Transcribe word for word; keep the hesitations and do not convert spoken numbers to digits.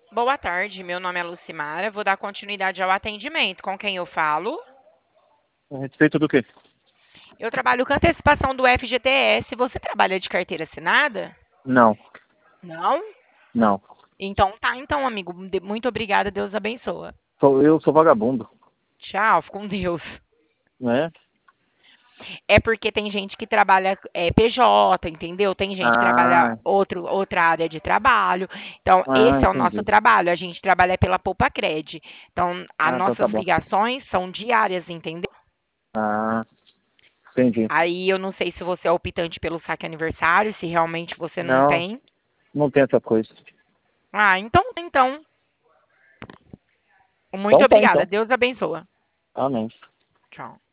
Boa tarde, meu nome é Lucimara. Vou dar continuidade ao atendimento. Com quem eu falo? A respeito do quê? Eu trabalho com antecipação do F G T S. Você trabalha de carteira assinada? Não, Não? não. Então tá, então, amigo. De- Muito obrigada. Deus abençoa. Sou, eu sou vagabundo, Tchau, fica com Deus. né? É porque tem gente que trabalha é, P J, entendeu? Tem gente que trabalha Ah, outro, outra área de trabalho. Então, ah, esse é o nosso entendi. trabalho. A gente trabalha pela Poupa Cred. Então, as Ah, então tá nossas bom. ligações são diárias, entendeu? Ah, entendi. Aí eu não sei se você é optante pelo saque aniversário, se realmente você não Não, tem. não tem essa coisa. Ah, então, então. Muito Então tá, obrigada. então. Deus abençoa. Amém. Tchau.